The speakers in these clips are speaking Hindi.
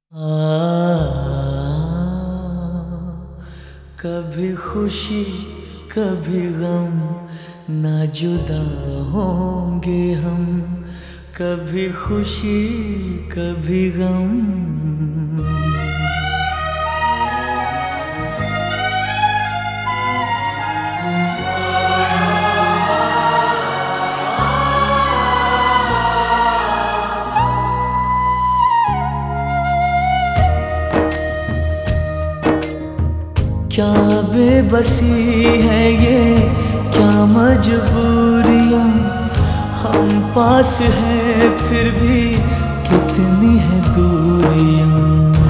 कभी खुशी कभी गम, ना जुदा होंगे हम। कभी खुशी कभी गम। क्या बेबसी है ये, क्या मजबूरियां। हम पास हैं फिर भी कितनी है दूरियां।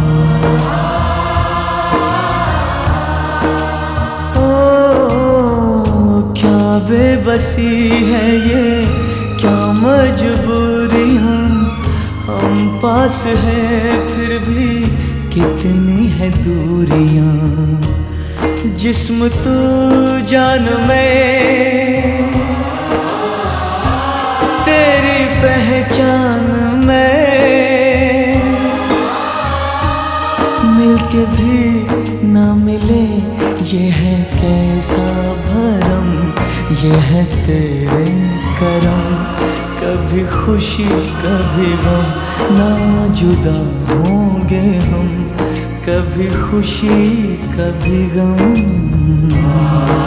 ओ क्या बेबसी है ये, क्या मजबूरियां। हम पास हैं फिर भी कितनी है दूरियां। जिस्म तू जान में, तेरी पहचान में। मिलके भी ना मिले ये है कैसा भरम, ये है तेरे करम। कभी खुशी कभी गम, ना जुदा होंगे हम। कभी खुशी कभी गम।